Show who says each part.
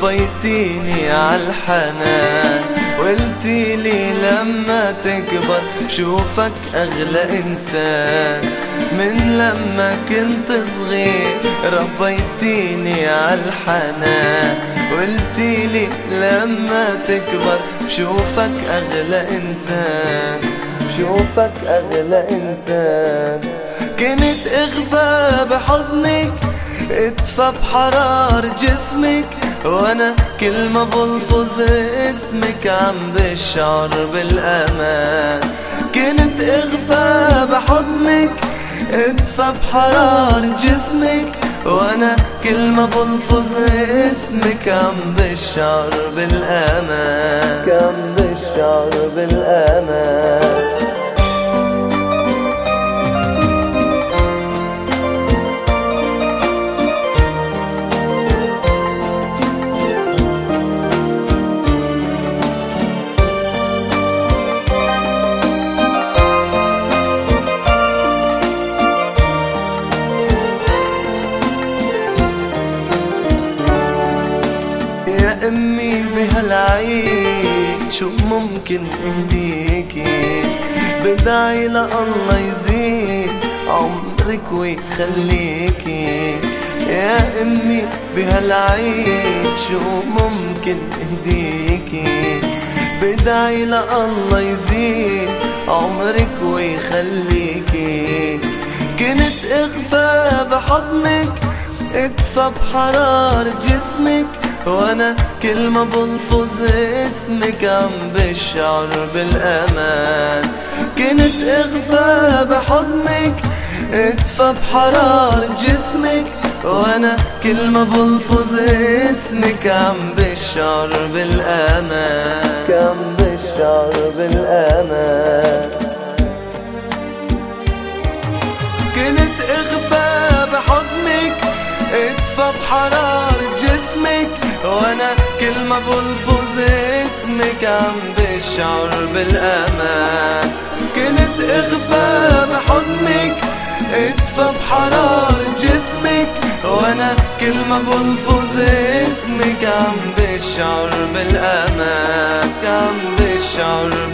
Speaker 1: ربيتيني عالحنان، قلتيلي لما تكبر شوفك أغلى إنسان. من لما كنت صغير ربيتيني عالحنان، قلتيلي لما تكبر شوفك أغلى إنسان، شوفك أغلى إنسان. كنت أغفى بحضنك، ادفى بحرار جسمك، وانا كل ما بلفظ اسمك عم بشعر بالامان. كنت اغفى بحضنك، ادفى بحرار جسمك، وانا كل ما بلفظ اسمك عم بشعر بالامان، عم بشعر بالامان. يا أمي بهالعيد شو ممكن اهديكي، بدعي لله يزيد عمرك ويخليكي. يا أمي بهالعيد شو ممكن اهديكي، بدعي لله يزيد عمرك ويخليكي. كنت اغفى بحضنك، ادفى بحرار جسمك، وانا كل ما بلفظ اسمك عم بشعر بالامان. كنت اغفى بحضنك، ادفى بحرار جسمك، وانا كل ما بلفظ اسمك عم بشعر بالامان، عم بشعر بالامان. كنت اغفى بحضنك، ادفى بحرار جسمك، وانا كل ما بلفظ اسمك عم بشعر بالامان. كنت اغفى بحضنك، ادفى بحرار جسمك، وانا كل ما بلفظ اسمك عم بشعر بالامان، عم بشعر